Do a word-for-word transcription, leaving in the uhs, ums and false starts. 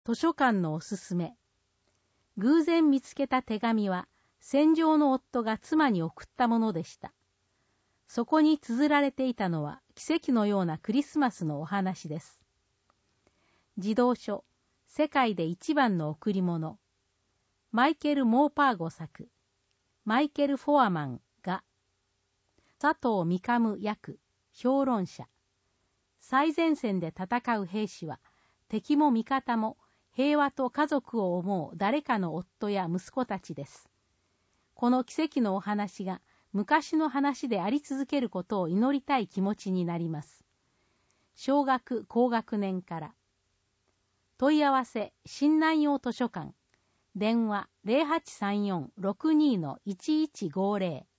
図書館のおすすめ。偶然見つけた手紙は、戦場の夫が妻に送ったものでした。そこに綴られていたのは、奇跡のようなクリスマスのお話です。児童書、世界で一番の贈り物。マイケル・モーパーゴ作。マイケル・フォアマンが、佐藤美上訳、評論者。最前線で戦う兵士は、敵も味方も平和と家族を思う誰かの夫や息子たちです。この奇跡のお話が昔の話であり続けることを祈りたい気持ちになります。小学高学年から。問い合わせ、新南洋図書館。電話 ゼロはちさんよん ろくに いちいちごゼロ。